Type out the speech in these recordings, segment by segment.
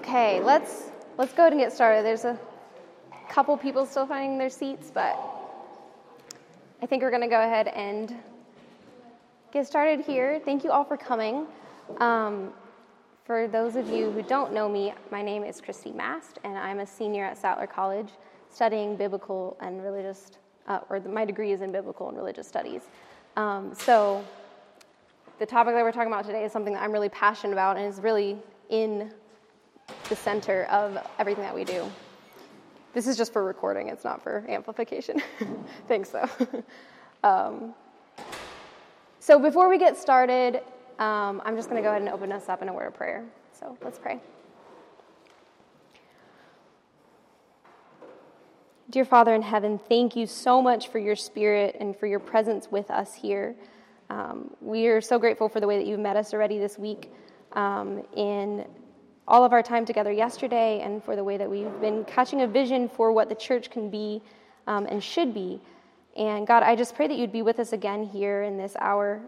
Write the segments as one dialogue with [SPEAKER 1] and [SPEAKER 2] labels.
[SPEAKER 1] Okay, let's go ahead and get started. There's a couple people still finding their seats, but I think we're going to go ahead and get started here. Thank you all for coming. For those of you who don't know me, my name is Christy Mast, and I'm a senior at Statler College studying biblical and religious, my degree is in biblical and religious studies. So the topic that we're talking about today is something that I'm really passionate about and is really in the center of everything that we do. This is just for recording, it's not for amplification. Thanks, though. So before we get started, I'm just going to go ahead and open us up in a word of prayer. So let's pray. Dear Father in heaven, thank you so much for your spirit and for your presence with us here. We are so grateful for the way that you've met us already this week in all of our time together yesterday, and for the way that we've been catching a vision for what the church can be and should be. And God, I just pray that you'd be with us again here in this hour.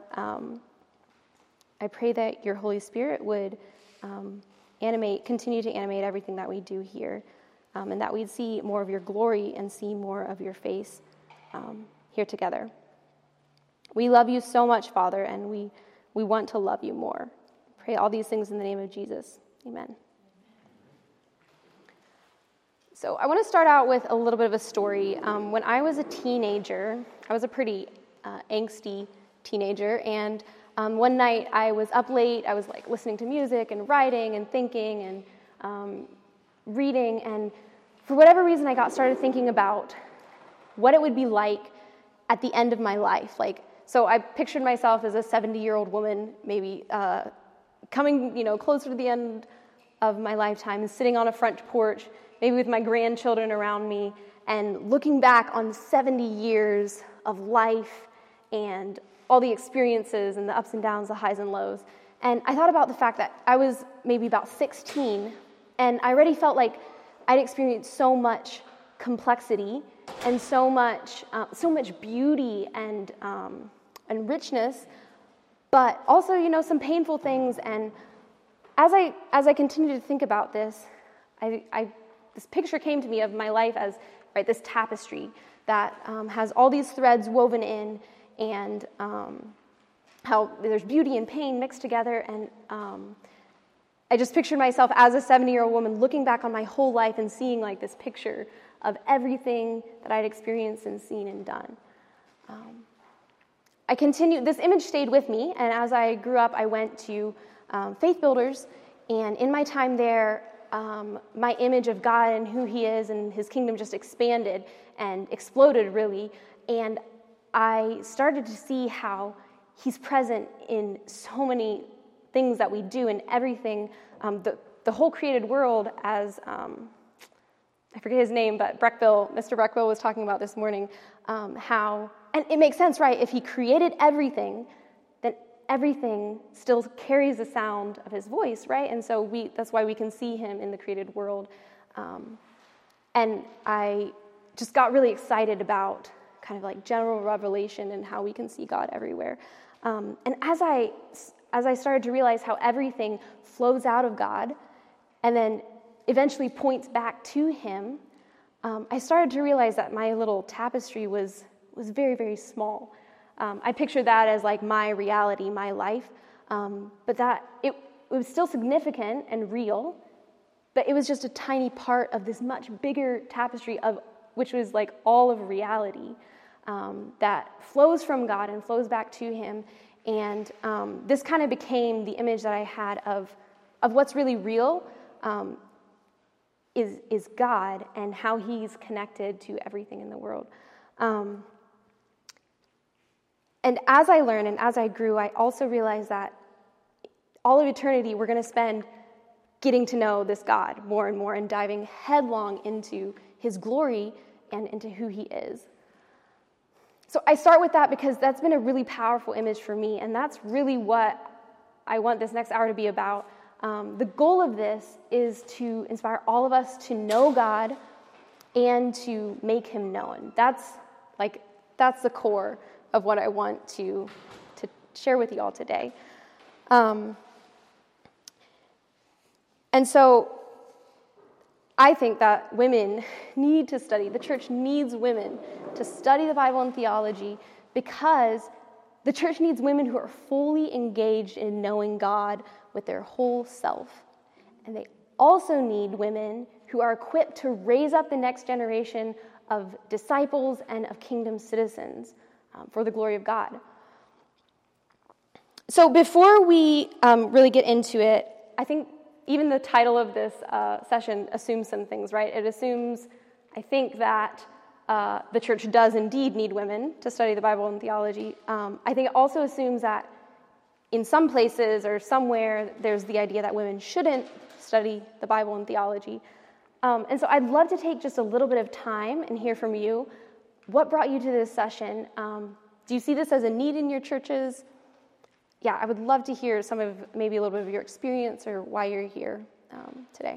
[SPEAKER 1] I pray that your Holy Spirit would continue to animate everything that we do here, and that we'd see more of your glory and see more of your face here together. We love you so much, Father, and we want to love you more. Pray all these things in the name of Jesus. Amen. So I want to start out with a little bit of a story. When I was a teenager, I was a pretty angsty teenager, and one night I was up late. I was like listening to music and writing and thinking and reading, and for whatever reason I got started thinking about what it would be like at the end of my life. So I pictured myself as a 70-year-old woman, maybe coming, closer to the end of my lifetime and sitting on a front porch, maybe with my grandchildren around me, and looking back on 70 years of life and all the experiences and the ups and downs, the highs and lows. And I thought about the fact that I was maybe about 16, and I already felt like I'd experienced so much complexity and so much beauty and richness, but also, some painful things. And as I continued to think about this, this picture came to me of my life as this tapestry that has all these threads woven in, and how there's beauty and pain mixed together. And I just pictured myself as a 70-year-old woman looking back on my whole life and seeing this picture of everything that I'd experienced and seen and done. This image stayed with me, and as I grew up, I went to Faith Builders, and in my time there, my image of God and who he is and his kingdom just expanded and exploded, really, and I started to see how he's present in so many things that we do and everything, the whole created world, as I forget his name, but Mr. Breckville was talking about this morning, how, and it makes sense, right? If he created everything, then everything still carries the sound of his voice, right? And so that's why we can see him in the created world. And I just got really excited about kind of general revelation and how we can see God everywhere. And as I started to realize how everything flows out of God and then eventually points back to him, I started to realize that my little tapestry was very, very small. I pictured that as my reality, my life, but that it was still significant and real, but it was just a tiny part of this much bigger tapestry of which was all of reality that flows from God and flows back to him. And this kind of became the image that I had of what's really real, is God and how he's connected to everything in the world. And as I learned and as I grew, I also realized that all of eternity we're going to spend getting to know this God more and more and diving headlong into his glory and into who he is. So I start with that because that's been a really powerful image for me, and that's really what I want this next hour to be about. The goal of this is to inspire all of us to know God and to make him known. That's the core of what I want to share with you all today. And so I think that women need to study, the church needs women to study the Bible and theology, because the church needs women who are fully engaged in knowing God with their whole self. And they also need women who are equipped to raise up the next generation of disciples and of kingdom citizens for the glory of God. So before we really get into it, I think even the title of this session assumes some things, right? It assumes, I think, that the church does indeed need women to study the Bible and theology. I think it also assumes that in some places or somewhere there's the idea that women shouldn't study the Bible and theology. And so I'd love to take just a little bit of time and hear from you. What brought you to this session? Do you see this as a need in your churches? Yeah, I would love to hear some of maybe a little bit of your experience or why you're here today.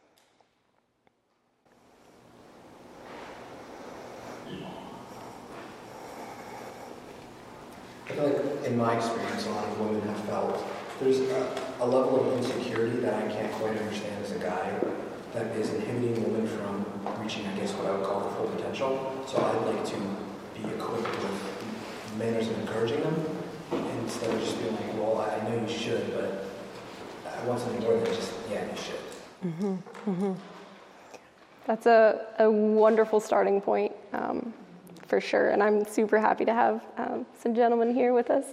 [SPEAKER 2] I feel like in my experience, a lot of women have felt there's a level of insecurity that I can't quite understand as a guy that is inhibiting women from reaching, I guess, what I would call their full potential. So I'd like to be equipped with manners of encouraging them instead of just being like, well, I know you should, but I want something more than just, yeah, you should.
[SPEAKER 1] Mm-hmm. Mm-hmm. That's a wonderful starting point. For sure, and I'm super happy to have some gentlemen here with us.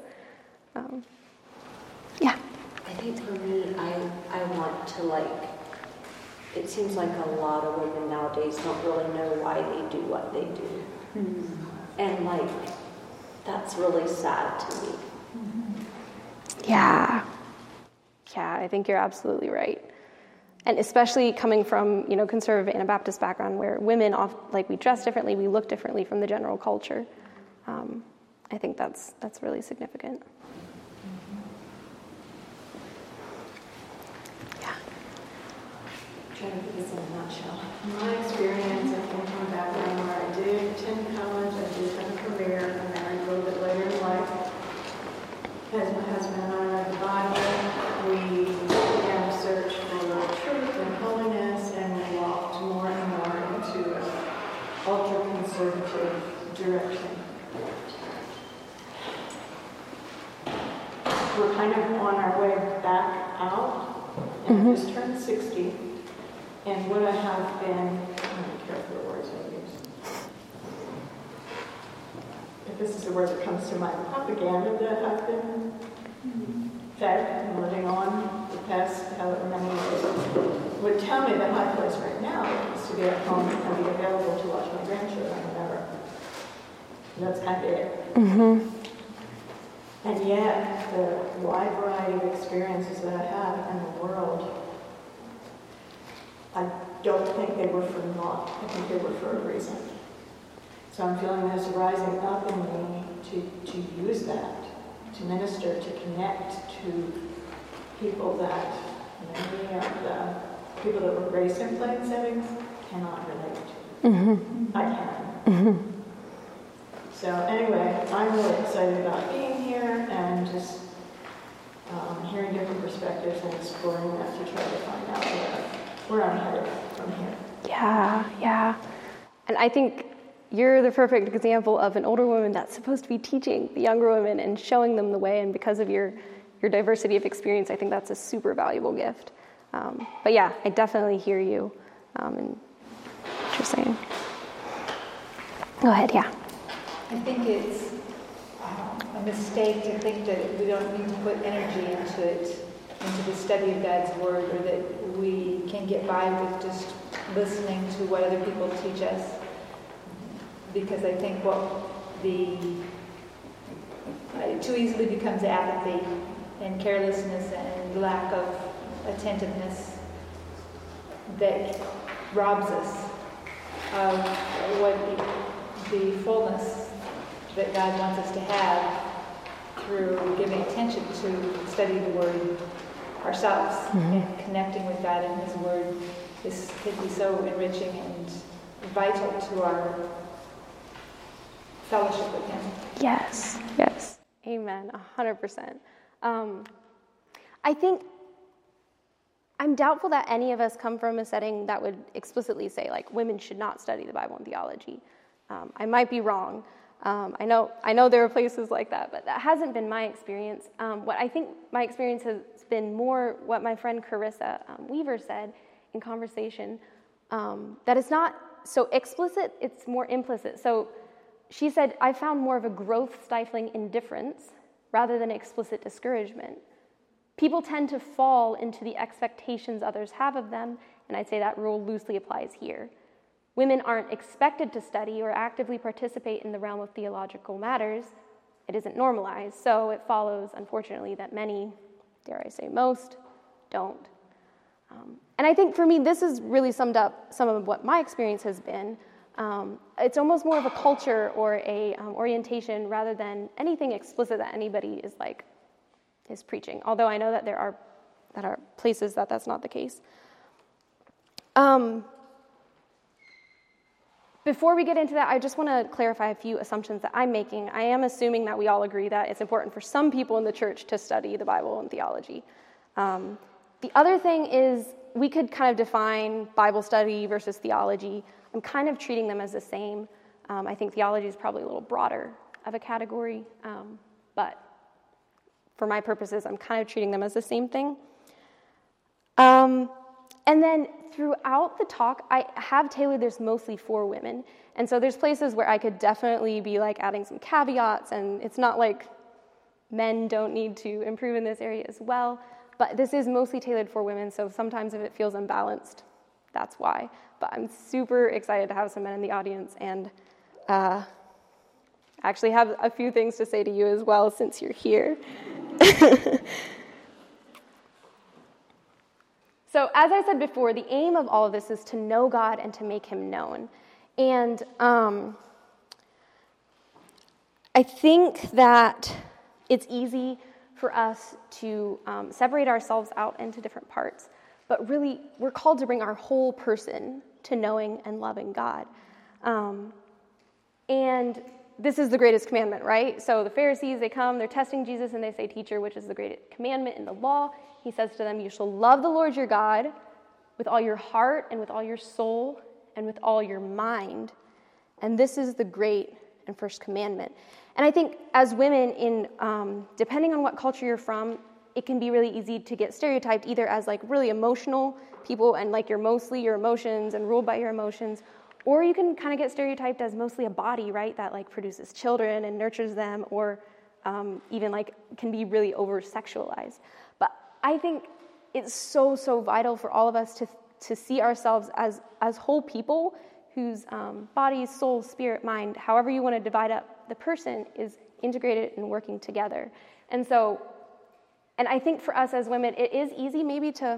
[SPEAKER 1] Yeah.
[SPEAKER 3] I think for me, I want to it seems like a lot of women nowadays don't really know why they do what they do. Mm-hmm. And that's really sad to me.
[SPEAKER 1] Mm-hmm. Yeah, I think you're absolutely right. And especially coming from, conservative Anabaptist background where women, we dress differently, we look differently from the general culture. I think that's really significant. Yeah.
[SPEAKER 4] Try to put this in a nutshell. My experience, I came from a background where I did attend college, I did have a career, I married a little bit later in life. As my husband and I read the Bible, we began to search for truth and holiness, and we walked more and more into an ultra-conservative direction. We're kind of on our way back out, and I just turned 60, and what I have been, I'm going to be careful the words I use. If this is the word that comes to mind, propaganda that I've been fed and living on the past however many years would tell me that my place right now is to be at home and be available to watch my grandchildren whenever. And that's kind of it. Mm-hmm. And yet, the wide variety of experiences that I have in the world, I don't think they were for naught. I think they were for a reason. So I'm feeling this rising up in me to use that, to minister, to connect to people that many of the people that were raised in plain settings cannot relate to. Mm-hmm. I can. Mm-hmm. So anyway, I'm really excited about being here and just hearing different perspectives and exploring that to try to find out where I'm headed from here.
[SPEAKER 1] Yeah. And I think you're the perfect example of an older woman that's supposed to be teaching the younger women and showing them the way, and because of your diversity of experience, I think that's a super valuable gift. But yeah, I definitely hear you in what you're saying. Go ahead, yeah.
[SPEAKER 5] I think it's a mistake to think that we don't need to put energy into the study of God's Word, or that we can get by with just listening to what other people teach us. Because I think it too easily becomes apathy and carelessness and lack of attentiveness that robs us of what the fullness that God wants us to have through giving attention to studying the Word ourselves. Mm-hmm. And connecting with God and His Word can be so enriching and vital to our fellowship with Him.
[SPEAKER 1] Yes. Amen, 100%. I think I'm doubtful that any of us come from a setting that would explicitly say, like, women should not study the Bible and theology. I might be wrong. I know there are places like that, but that hasn't been my experience. What I think my experience has been more what my friend Carissa Weaver said in conversation, that it's not so explicit, it's more implicit. So she said, I found more of a growth-stifling indifference rather than explicit discouragement. People tend to fall into the expectations others have of them, and I'd say that rule loosely applies here. Women aren't expected to study or actively participate in the realm of theological matters. It isn't normalized, so it follows, unfortunately, that many, dare I say most, don't. And I think for me, this has really summed up some of what my experience has been. It's almost more of a culture or a orientation rather than anything explicit that anybody is preaching. Although I know that there are places that that's not the case. Before we get into that, I just want to clarify a few assumptions that I'm making. I am assuming that we all agree that it's important for some people in the church to study the Bible and theology. The other thing is we could kind of define Bible study versus theology. I'm kind of treating them as the same. I think theology is probably a little broader of a category, but for my purposes, I'm kind of treating them as the same thing. And then throughout the talk, I have tailored this mostly for women. And so there's places where I could definitely be like adding some caveats, and it's not like men don't need to improve in this area as well. But this is mostly tailored for women, so sometimes if it feels unbalanced, that's why. But I'm super excited to have some men in the audience, and actually have a few things to say to you as well since you're here. So as I said before, the aim of all of this is to know God and to make him known. And I think that it's easy for us to separate ourselves out into different parts, but really we're called to bring our whole person to knowing and loving God. And this is the greatest commandment, right? So the Pharisees, they come, they're testing Jesus, and they say, teacher, which is the greatest commandment in the law? He says to them, you shall love the Lord your God with all your heart and with all your soul and with all your mind. And this is the great and first commandment. And I think as women, depending on what culture you're from, it can be really easy to get stereotyped either as like really emotional people and like you're mostly your emotions and ruled by your emotions, or you can kind of get stereotyped as mostly a body, right, that like produces children and nurtures them, or even like can be really over-sexualized. But I think it's so, so vital for all of us to see ourselves as whole people whose body, soul, spirit, mind, however you want to divide up the person, is integrated and working together. And I think for us as women, it is easy maybe to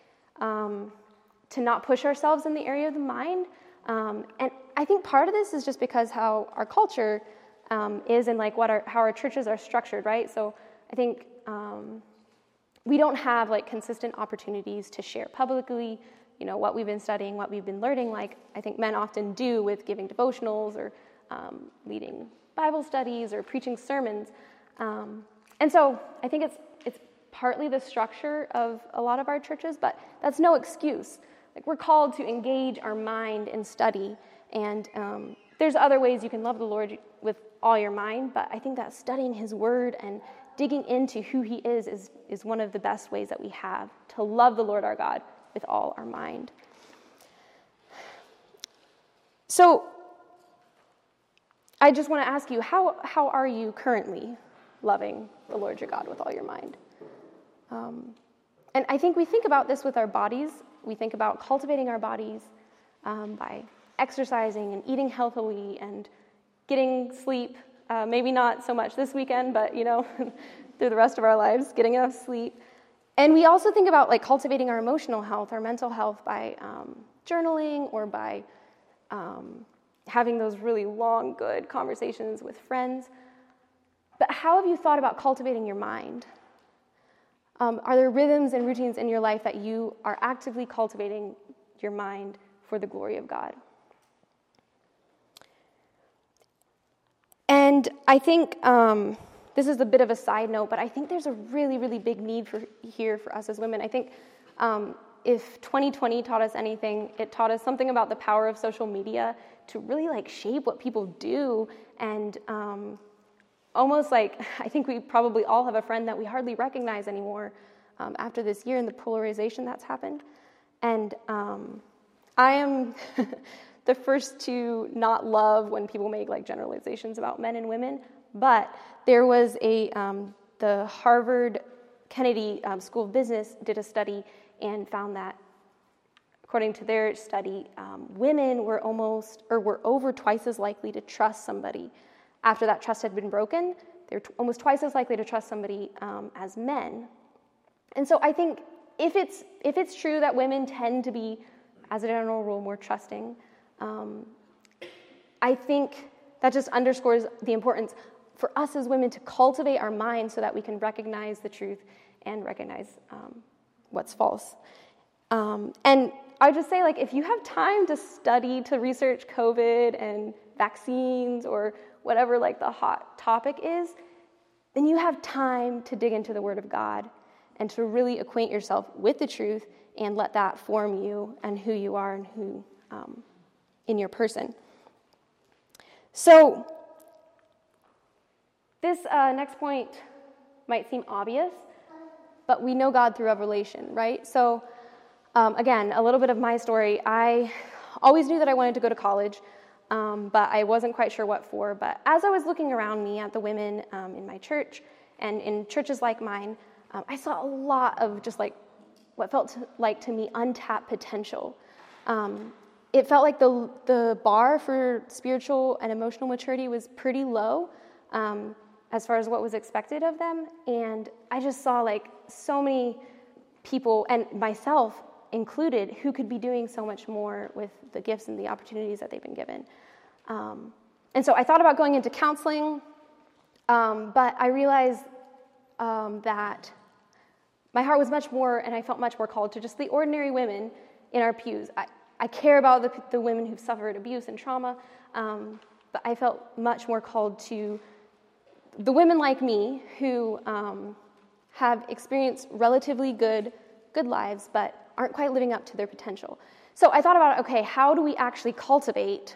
[SPEAKER 1] not push ourselves in the area of the mind. And I think part of this is just because how our culture is and like how our churches are structured, right? So I think we don't have like consistent opportunities to share publicly, you know, what we've been studying, what we've been learning, like I think men often do with giving devotionals or leading Bible studies or preaching sermons. And so I think it's partly the structure of a lot of our churches, but that's no excuse. Like we're called to engage our mind in study, and there's other ways you can love the Lord with all your mind, but I think that studying his word and digging into who he is one of the best ways that we have to love the Lord our God with all our mind. So I just want to ask you, how are you currently loving the Lord your God with all your mind? And I think we think about this with our bodies. We think about cultivating our bodies by exercising and eating healthily and getting sleep. Maybe not so much this weekend, but, you know, through the rest of our lives, getting enough sleep. And we also think about, like, cultivating our emotional health, our mental health by journaling or by having those really long, good conversations with friends. But how have you thought about cultivating your mind? Are there rhythms and routines in your life that you are actively cultivating your mind for the glory of God? And I think this is a bit of a side note, but I think there's a really, really big need here for us as women. I think If 2020 taught us anything, it taught us something about the power of social media to really shape what people do, and almost I think we probably all have a friend that we hardly recognize anymore after this year and the polarization that's happened. And I am the first to not love when people make generalizations about men and women, but there was the Harvard Kennedy School of Business did a study and found that, according to their study, women were over twice as likely to trust somebody after that trust had been broken. They're almost twice as likely to trust somebody as men. And so I think if it's true that women tend to be, as a general rule, more trusting, I think that just underscores the importance for us as women to cultivate our minds so that we can recognize the truth and recognize what's false. And I just say, if you have time to study, to research COVID and vaccines or whatever the hot topic is, then you have time to dig into the Word of God and to really acquaint yourself with the truth and let that form you and who you are and who in your person. So this next point might seem obvious, but we know God through revelation, right? So again, a little bit of my story. I always knew that I wanted to go to college, but I wasn't quite sure what for. But as I was looking around me at the women in my church and in churches like mine, I saw a lot of just what felt like to me untapped potential. It felt like the bar for spiritual and emotional maturity was pretty low as far as what was expected of them. And I just saw so many people, and myself included, who could be doing so much more with the gifts and the opportunities that they've been given. And so I thought about going into counseling, but I realized that my heart was much more, and I felt much more called to just the ordinary women in our pews. I care about the women who've suffered abuse and trauma, but I felt much more called to the women like me who have experienced relatively good lives, but aren't quite living up to their potential. So I thought about, okay, how do we actually cultivate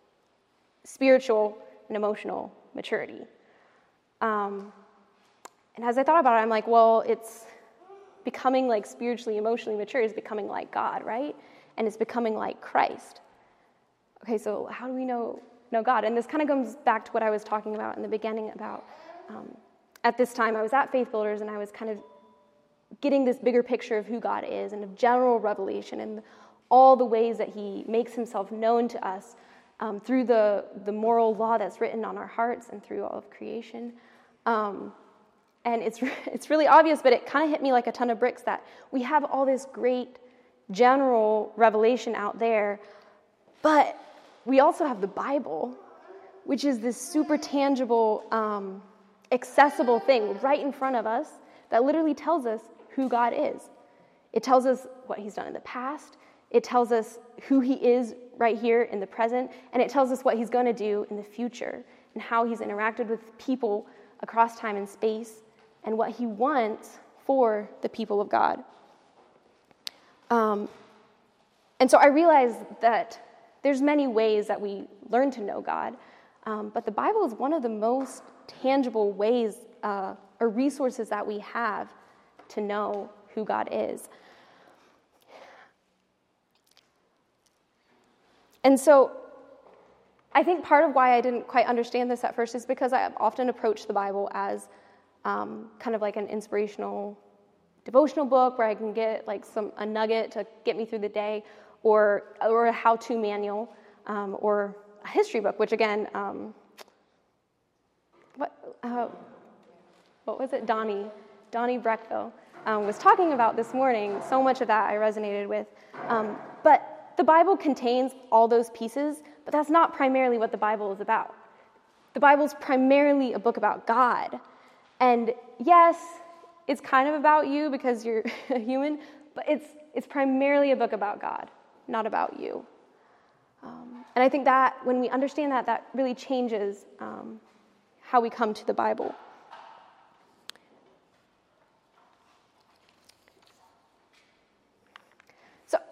[SPEAKER 1] spiritual and emotional maturity? And as I thought about it, I'm well, it's becoming spiritually, emotionally mature is becoming like God, right? And it's becoming like Christ. Okay, so how do we know God? And this kind of comes back to what I was talking about in the beginning about, at this time I was at Faith Builders and I was kind of getting this bigger picture of who God is and of general revelation and all the ways that he makes himself known to us through the moral law that's written on our hearts and through all of creation. And it's really obvious, but it kind of hit me like a ton of bricks that we have all this great general revelation out there, but we also have the Bible, which is this super tangible, accessible thing right in front of us that literally tells us who God is. It tells us what he's done in the past. It tells us who he is right here in the present, and it tells us what he's going to do in the future and how he's interacted with people across time and space and what he wants for the people of God. And so I realized that there's many ways that we learn to know God, but the Bible is one of the most tangible ways or resources that we have to know who God is. And so I think part of why I didn't quite understand this at first is because I often approach the Bible as kind of like an inspirational devotional book where I can get a nugget to get me through the day, or a how-to manual, or a history book, which again, what was it? Donnie Breckville was talking about this morning. So much of that I resonated with. But the Bible contains all those pieces, but that's not primarily what the Bible is about. The Bible's primarily a book about God. And yes, it's kind of about you because you're a human, but it's primarily a book about God, not about you. And I think that when we understand that really changes how we come to the Bible.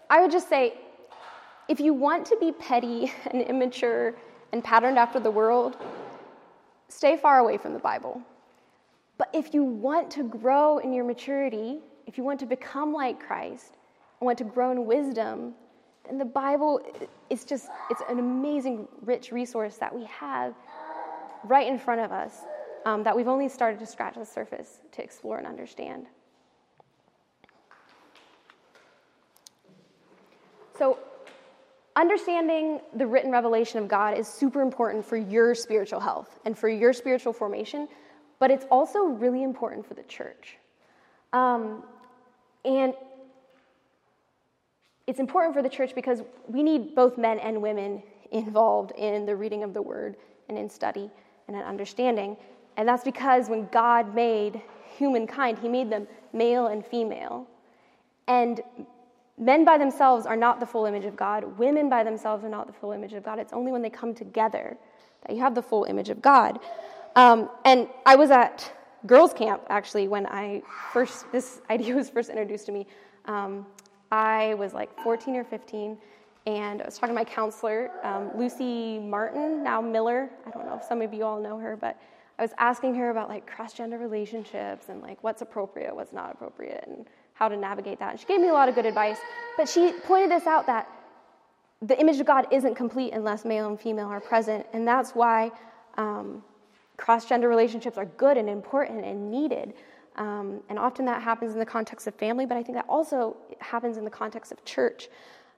[SPEAKER 1] I would just say, if you want to be petty and immature and patterned after the world, stay far away from the Bible. But if you want to grow in your maturity, if you want to become like Christ, and want to grow in wisdom, then the Bible is it's an amazing, rich resource that we have right in front of us, that we've only started to scratch the surface to explore and understand. So, understanding the written revelation of God is super important for your spiritual health and for your spiritual formation, but it's also really important for the church. And it's important for the church because we need both men and women involved in the reading of the word and in study and in understanding. And that's because when God made humankind, he made them male and female. And men by themselves are not the full image of God. Women by themselves are not the full image of God. It's only when they come together that you have the full image of God. And I was at girls' camp, actually, when this idea was first introduced to me. I was like 14 or 15, and I was talking to my counselor, Lucy Martin, now Miller. I don't know if some of you all know her, but I was asking her about like cross-gender relationships and like what's appropriate, what's not appropriate, and how to navigate that. And she gave me a lot of good advice, but she pointed this out that the image of God isn't complete unless male and female are present, and that's why cross-gender relationships are good and important and needed. And often that happens in the context of family, but I think that also happens in the context of church.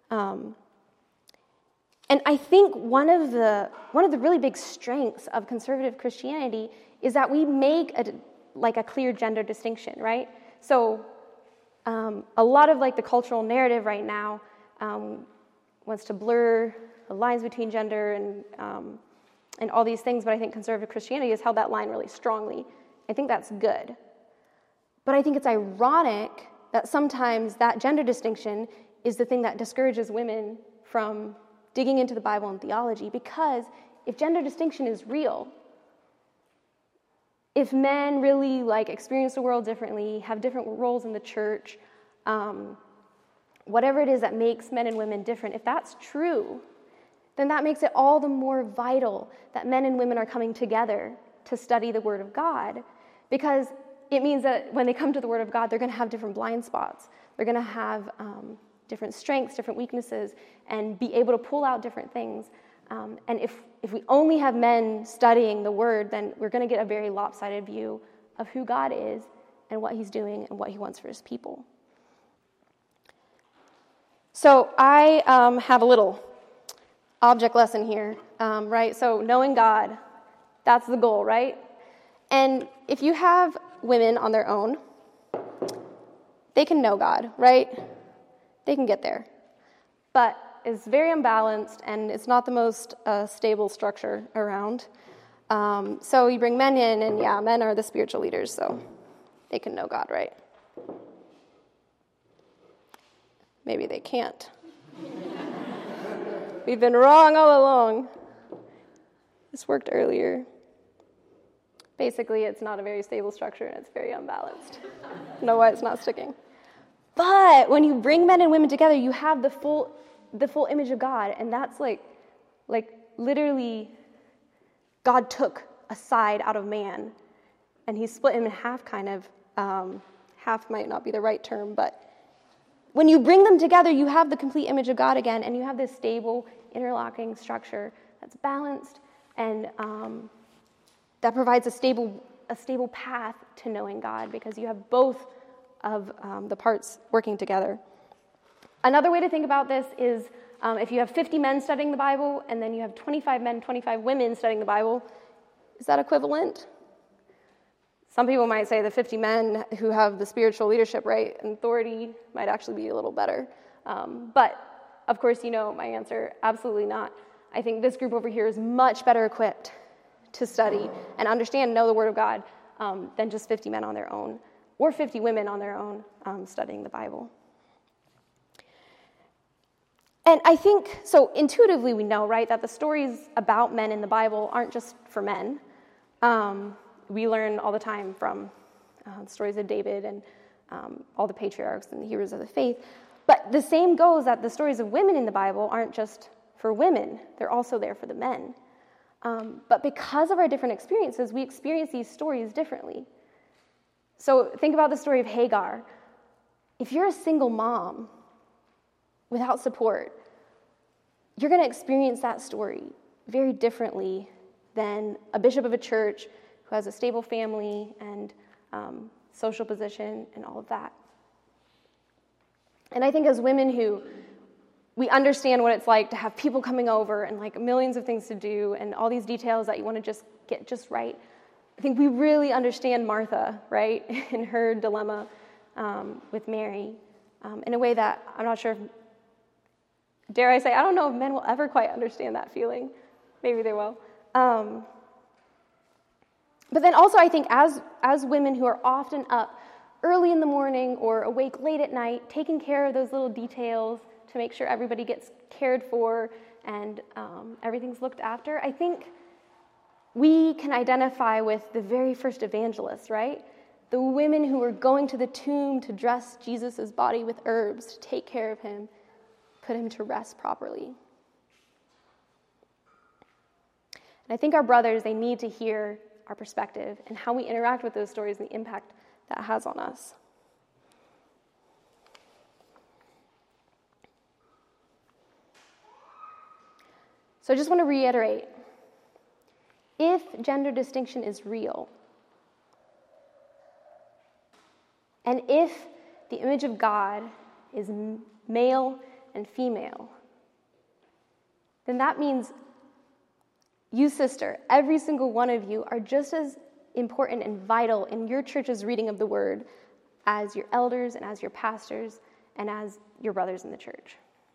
[SPEAKER 1] And I think one of the really big strengths of conservative Christianity is that we make a clear gender distinction, right? So a lot of like the cultural narrative right now wants to blur the lines between gender and all these things, but I think conservative Christianity has held that line really strongly. I think that's good. But I think it's ironic that sometimes that gender distinction is the thing that discourages women from digging into the Bible and theology, because if gender distinction is real, if men really like experience the world differently, have different roles in the church, whatever it is that makes men and women different, if that's true, then that makes it all the more vital that men and women are coming together to study the Word of God, because it means that when they come to the Word of God, they're going to have different blind spots. They're going to have different strengths, different weaknesses, and be able to pull out different things. And if we only have men studying the Word, then we're going to get a very lopsided view of who God is and what He's doing and what He wants for His people. So I have a little object lesson here, right? So knowing God, that's the goal, right? And if you have women on their own, they can know God, right? They can get there. But it's very unbalanced, and it's not the most stable structure around. So you bring men in, and yeah, men are the spiritual leaders, so they can know God, right? Maybe they can't. We've been wrong all along. This worked earlier. Basically, it's not a very stable structure, and it's very unbalanced. I don't know why it's not sticking. But when you bring men and women together, you have the full image of God, and that's like literally God took a side out of man, and He split him in half, kind of. Half might not be the right term, but when you bring them together, you have the complete image of God again, and you have this stable, interlocking structure that's balanced and that provides a stable path to knowing God, because you have both of the parts working together. Another way to think about this is if you have 50 men studying the Bible and then you have 25 men, 25 women studying the Bible, is that equivalent? Some people might say the 50 men who have the spiritual leadership, right, and authority might actually be a little better. But, of course, you know my answer, absolutely not. I think this group over here is much better equipped to study and understand and know the Word of God than just 50 men on their own, or 50 women on their own studying the Bible. And I think, so intuitively we know, right, that the stories about men in the Bible aren't just for men. We learn all the time from stories of David and all the patriarchs and the heroes of the faith. But the same goes that the stories of women in the Bible aren't just for women. They're also there for the men. But because of our different experiences, we experience these stories differently. So think about the story of Hagar. If you're a single mom without support, you're going to experience that story very differently than a bishop of a church who has a stable family and social position and all of that. And I think as women who we understand what it's like to have people coming over and like millions of things to do and all these details that you want to just get just right, I think we really understand Martha, right, and her dilemma with Mary in a way that I'm not sure if, dare I say, I don't know if men will ever quite understand that feeling. Maybe they will. But then also I think as women who are often up early in the morning or awake late at night, taking care of those little details to make sure everybody gets cared for and everything's looked after, I think we can identify with the very first evangelists, right? The women who were going to the tomb to dress Jesus' body with herbs, to take care of him, put him to rest properly. And I think our brothers, they need to hear our perspective and how we interact with those stories and the impact that has on us. So I just want to reiterate, if gender distinction is real, and if the image of God is male and female, then that means you, sister, every single one of you are just as important and vital in your church's reading of the word as your elders and as your pastors and as your brothers in the church.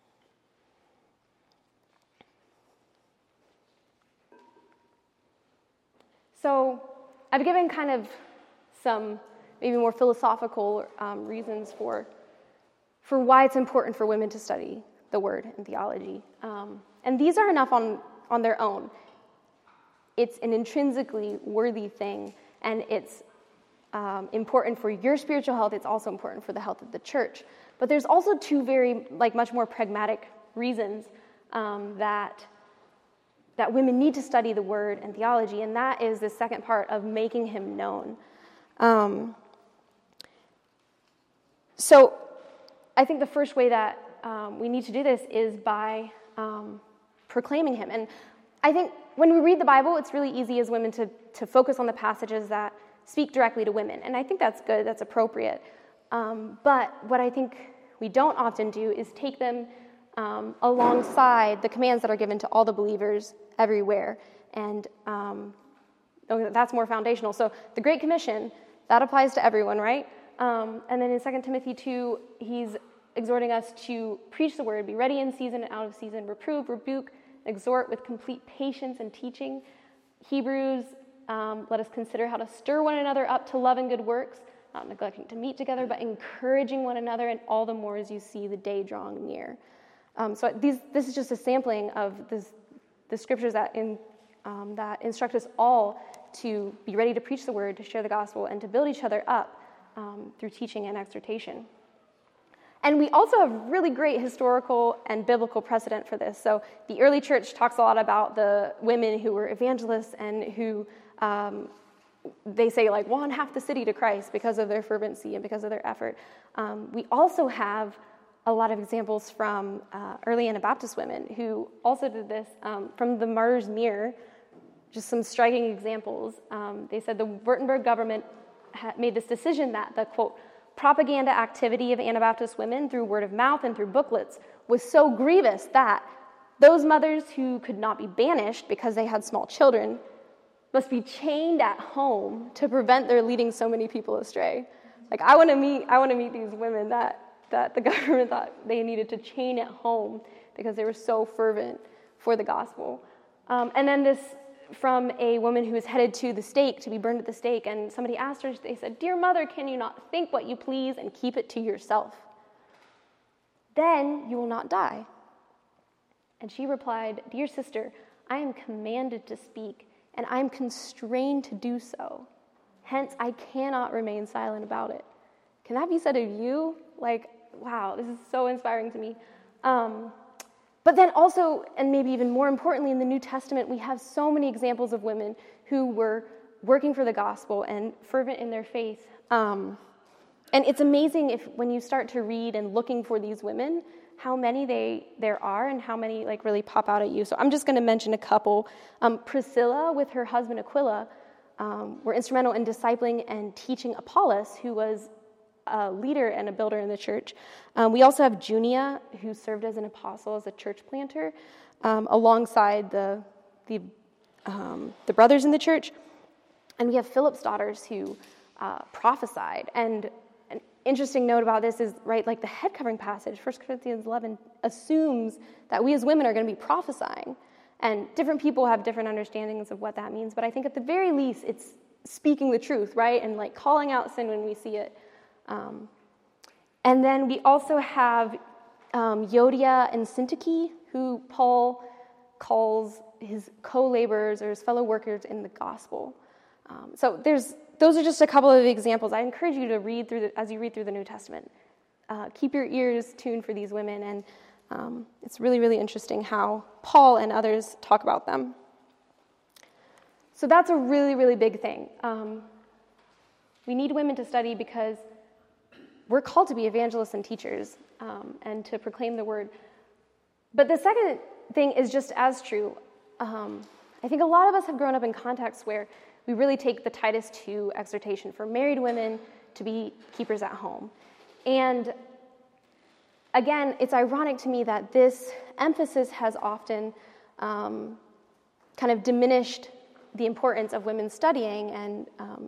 [SPEAKER 1] So I've given kind of some maybe more philosophical reasons for why it's important for women to study the word and theology. And these are enough on their own. It's an intrinsically worthy thing, and it's important for your spiritual health. It's also important for the health of the church. But there's also two very, much more pragmatic reasons that women need to study the word and theology, and that is the second part of making him known. So I think the first way that we need to do this is by proclaiming him. And I think when we read the Bible, it's really easy as women to focus on the passages that speak directly to women. And I think that's good, that's appropriate. But what I think we don't often do is take them alongside the commands that are given to all the believers everywhere. And that's more foundational. So the Great Commission, that applies to everyone, right? And then in 2 Timothy 2, he's exhorting us to preach the word, be ready in season and out of season, reprove, rebuke, exhort with complete patience and teaching. Hebrews, let us consider how to stir one another up to love and good works, not neglecting to meet together, but encouraging one another, and all the more as you see the day drawing near. So this is just a sampling of the scriptures that instruct us all to be ready to preach the word, to share the gospel, and to build each other up through teaching and exhortation. And we also have really great historical and biblical precedent for this. So the early church talks a lot about the women who were evangelists and who they say won half the city to Christ because of their fervency and because of their effort. We also have a lot of examples from early Anabaptist women who also did this. From the Martyr's Mirror, just some striking examples. They said the Württemberg government made this decision that the, quote, propaganda activity of Anabaptist women through word of mouth and through booklets was so grievous that those mothers who could not be banished because they had small children must be chained at home to prevent their leading so many people astray. I want to meet these women that the government thought they needed to chain at home because they were so fervent for the gospel. And then this from a woman who was headed to the stake, to be burned at the stake, and somebody asked her, they said, "Dear mother, can you not think what you please and keep it to yourself? Then you will not die." And she replied, "Dear sister, I am commanded to speak, and I am constrained to do so. Hence, I cannot remain silent about it." Can that be said of you? wow, this is so inspiring to me. But then also, and maybe even more importantly, in the New Testament, we have so many examples of women who were working for the gospel and fervent in their faith. And it's amazing when you start to read and looking for these women, how many there are and how many like really pop out at you. So I'm just going to mention a couple. Priscilla with her husband Aquila were instrumental in discipling and teaching Apollos, who was a leader and a builder in the church. We also have Junia, who served as an apostle, as a church planter, alongside the brothers in the church. And we have Philip's daughters who prophesied. And an interesting note about this is, right, like the head covering passage, 1 Corinthians 11, assumes that we as women are going to be prophesying. And different people have different understandings of what that means. But I think at the very least, it's speaking the truth, right? And like calling out sin when we see it. And then we also have Euodia and Syntyche, who Paul calls his co-laborers or his fellow workers in the gospel. So those are just a couple of examples. I encourage you to read through as you read through the New Testament. Keep your ears tuned for these women, and it's really, really interesting how Paul and others talk about them. So that's a really, really big thing. We need women to study because we're called to be evangelists and teachers and to proclaim the word. But the second thing is just as true. I think a lot of us have grown up in contexts where we really take the Titus 2 exhortation for married women to be keepers at home. And again, it's ironic to me that this emphasis has often kind of diminished the importance of women studying and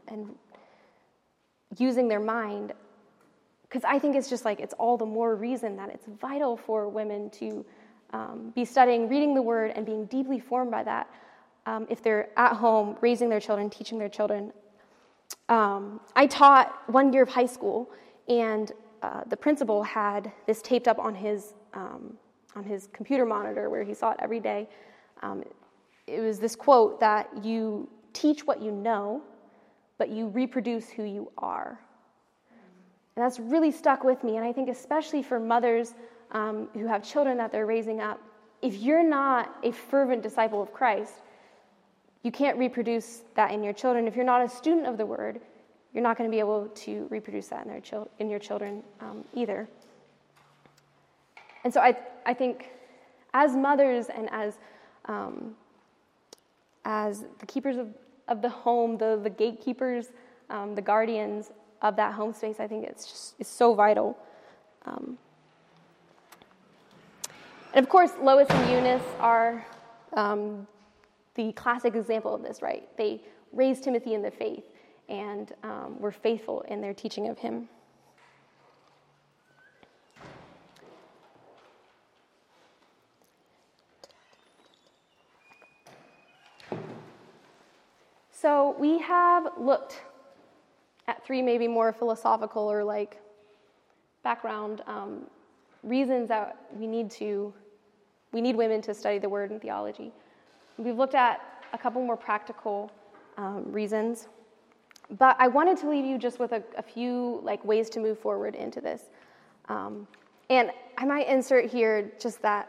[SPEAKER 1] using their mind. Because I think it's just like, it's all the more reason that it's vital for women to be studying, reading the word, and being deeply formed by that if they're at home, raising their children, teaching their children. I taught 1 year of high school, and the principal had this taped up on his computer monitor where he saw it every day. It was this quote that you teach what you know, but you reproduce who you are. And that's really stuck with me, and I think especially for mothers who have children that they're raising up, if you're not a fervent disciple of Christ, you can't reproduce that in your children. If you're not a student of the word, you're not going to be able to reproduce that in your children either. And so I think as mothers and as the keepers of the home, the gatekeepers, the guardians of that home space, I think it's so vital. And of course, Lois and Eunice are the classic example of this, right? They raised Timothy in the faith and were faithful in their teaching of him. So we have looked at 3 maybe more philosophical or like background reasons that we need women to study the word and theology. We've looked at a couple more practical reasons, but I wanted to leave you just with a few like ways to move forward into this. And I might insert here just that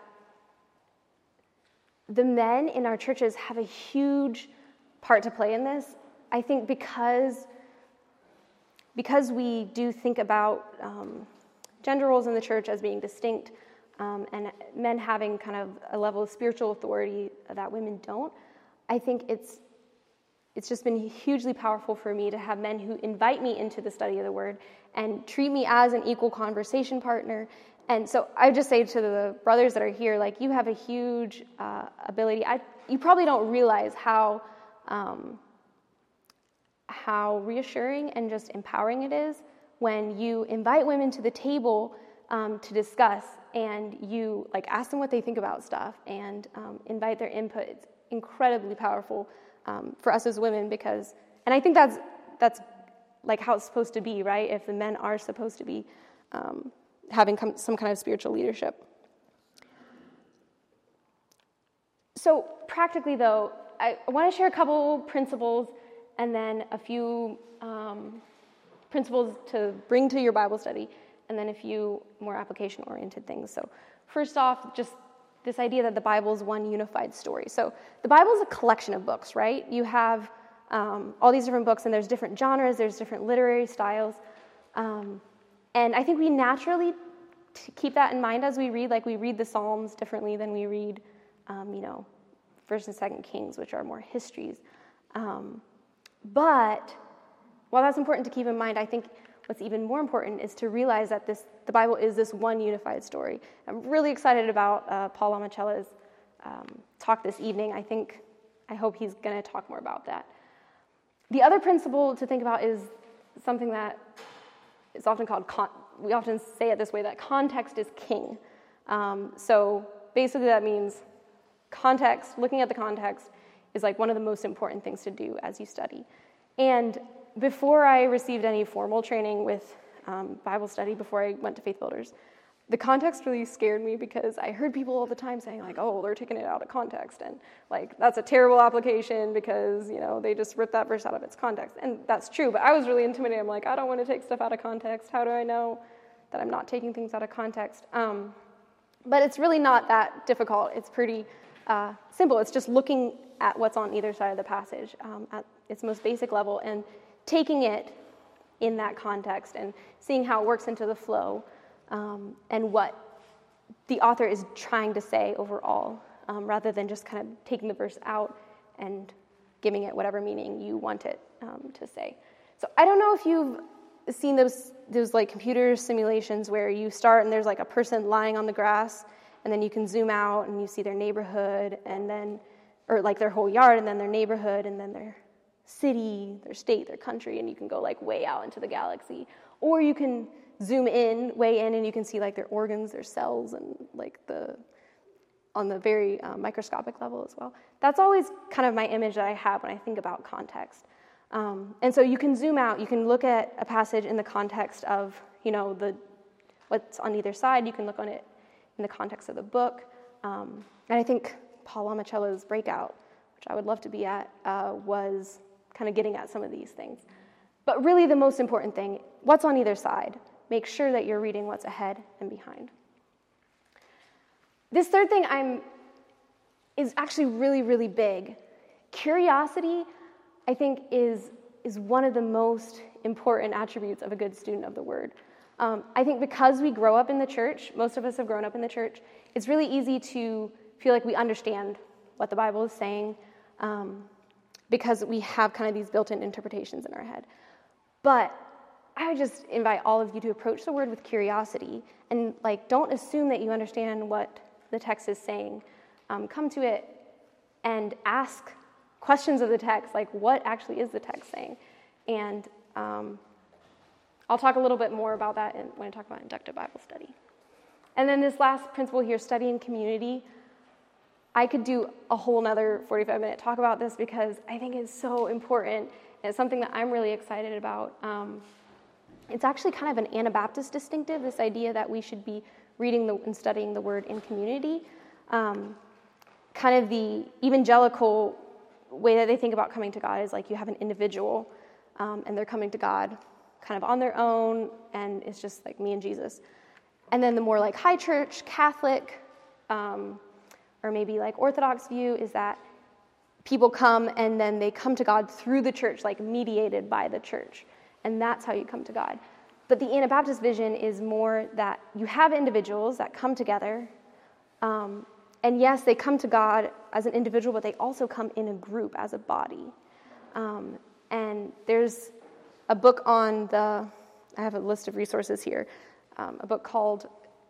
[SPEAKER 1] the men in our churches have a huge part to play in this. I think because we do think about gender roles in the church as being distinct, and men having kind of a level of spiritual authority that women don't, I think it's just been hugely powerful for me to have men who invite me into the study of the word and treat me as an equal conversation partner. And so I would just say to the brothers that are here, like, you have a huge ability. You probably don't realize how reassuring and just empowering it is when you invite women to the table to discuss, and you like ask them what they think about stuff and invite their input. It's incredibly powerful for us as women and I think that's like how it's supposed to be, right? If the men are supposed to be having some kind of spiritual leadership. So practically, though, I want to share a couple principles and then a few principles to bring to your Bible study and then a few more application-oriented things. So first off, just this idea that the Bible is one unified story. So the Bible is a collection of books, right? You have all these different books, and there's different genres, there's different literary styles. And I think we naturally keep that in mind as we read. Like, we read the Psalms differently than we read, First and Second Kings, which are more histories. But while that's important to keep in mind, I think what's even more important is to realize that the Bible is this one unified story. I'm really excited about Paul Lamachella's talk this evening. I hope he's going to talk more about that. The other principle to think about is something that is often called, we often say it this way, that context is king. So basically that means context, looking at the context, is like one of the most important things to do as you study. And before I received any formal training with Bible study, before I went to Faith Builders, the context really scared me because I heard people all the time saying, like, oh, they're taking it out of context, and like that's a terrible application because, they just ripped that verse out of its context. And that's true, but I was really intimidated. I'm like, I don't want to take stuff out of context. How do I know that I'm not taking things out of context? But it's really not that difficult. It's pretty simple. It's just looking at what's on either side of the passage at its most basic level and taking it in that context and seeing how it works into the flow and what the author is trying to say overall, rather than just kind of taking the verse out and giving it whatever meaning you want it to say. So I don't know if you've seen those like computer simulations where you start and there's like a person lying on the grass, and then you can zoom out and you see their neighborhood, and then, or like their whole yard, and then their neighborhood, and then their city, their state, their country, and you can go like way out into the galaxy. Or you can zoom in, way in, and you can see like their organs, their cells, and like on the very microscopic level as well. That's always kind of my image that I have when I think about context. And so you can zoom out, you can look at a passage in the context of, what's on either side. You can look on it in the context of the book. And I think Paul Lamachella's breakout, which I would love to be at, was kind of getting at some of these things. But really the most important thing, what's on either side? Make sure that you're reading what's ahead and behind. This third thing is actually really, really big. Curiosity, I think, is one of the most important attributes of a good student of the Word. I think because we grow up in the church, most of us have grown up in the church, it's really easy to feel like we understand what the Bible is saying, because we have kind of these built-in interpretations in our head. But I would just invite all of you to approach the Word with curiosity, and don't assume that you understand what the text is saying. Come to it and ask questions of the text, like what actually is the text saying? And I'll talk a little bit more about that when I talk about inductive Bible study. And then this last principle here, study in community. I could do a whole nother 45-minute talk about this because I think it's so important. And it's something that I'm really excited about. It's actually kind of an Anabaptist distinctive, this idea that we should be reading and studying the Word in community. Kind of the evangelical way that they think about coming to God is like you have an individual, and they're coming to God kind of on their own, and it's just like me and Jesus. And then the more like high church, Catholic, or maybe like Orthodox view is that people come and then they come to God through the church, like mediated by the church. And that's how you come to God. But the Anabaptist vision is more that you have individuals that come together, and yes, they come to God as an individual, but they also come in a group as a body. And there's a book I have a list of resources here, a book called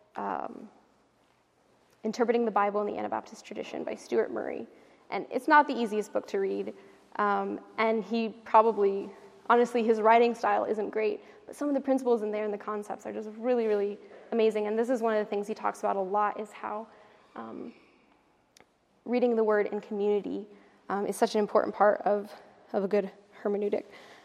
[SPEAKER 1] Interpreting the Bible in the Anabaptist Tradition by Stuart Murray. And it's not the easiest book to read, and he probably, honestly, his writing style isn't great, but some of the principles in there and the concepts are just really, really amazing. And this is one of the things he talks about a lot, is how reading the Word in community is such an important part of a good hermeneutic.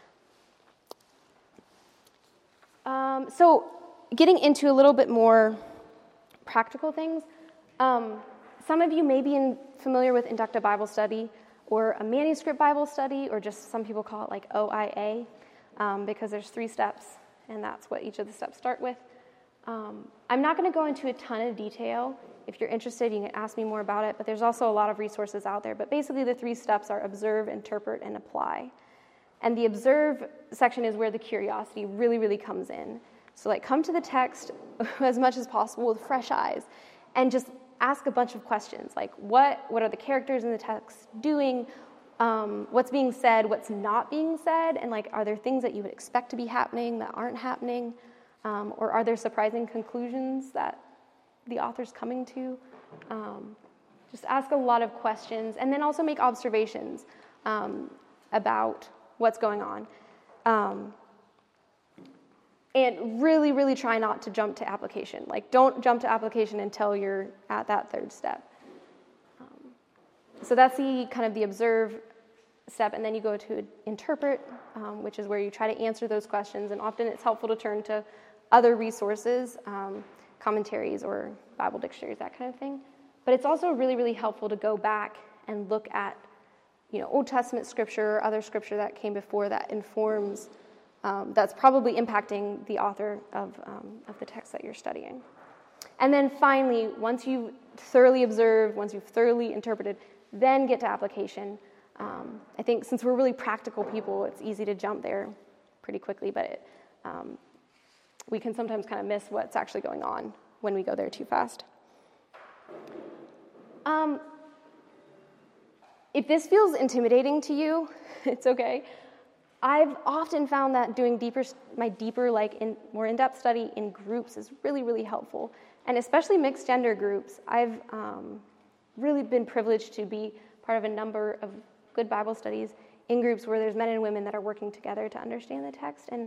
[SPEAKER 1] So getting into a little bit more practical things, some of you may be familiar with inductive Bible study or a manuscript Bible study, or just some people call it like OIA, because there's 3 steps, and that's what each of the steps start with. I'm not going to go into a ton of detail. If you're interested, you can ask me more about it, but there's also a lot of resources out there. But basically the 3 steps are observe, interpret, and apply. And the observe section is where the curiosity really, really comes in. So like come to the text as much as possible with fresh eyes and just ask a bunch of questions. Like what are the characters in the text doing? What's being said, what's not being said? And like, are there things that you would expect to be happening that aren't happening? Or are there surprising conclusions that the author's coming to? Just ask a lot of questions and then also make observations about what's going on. And really, really try not to jump to application. Like, don't jump to application until you're at that 3rd step. So that's the kind of the observe step, and then you go to interpret, which is where you try to answer those questions. And often it's helpful to turn to other resources, commentaries or Bible dictionaries, that kind of thing. But it's also really, really helpful to go back and look at, Old Testament scripture or other scripture that came before that informs. That's probably impacting the author of the text that you're studying. And then finally, once you've thoroughly observed, once you've thoroughly interpreted, then get to application. I think since we're really practical people, it's easy to jump there pretty quickly, but we can sometimes kind of miss what's actually going on when we go there too fast. If this feels intimidating to you, it's okay. I've often found that doing more in-depth study in groups is really, really helpful. And especially mixed gender groups. I've really been privileged to be part of a number of good Bible studies in groups where there's men and women that are working together to understand the text. And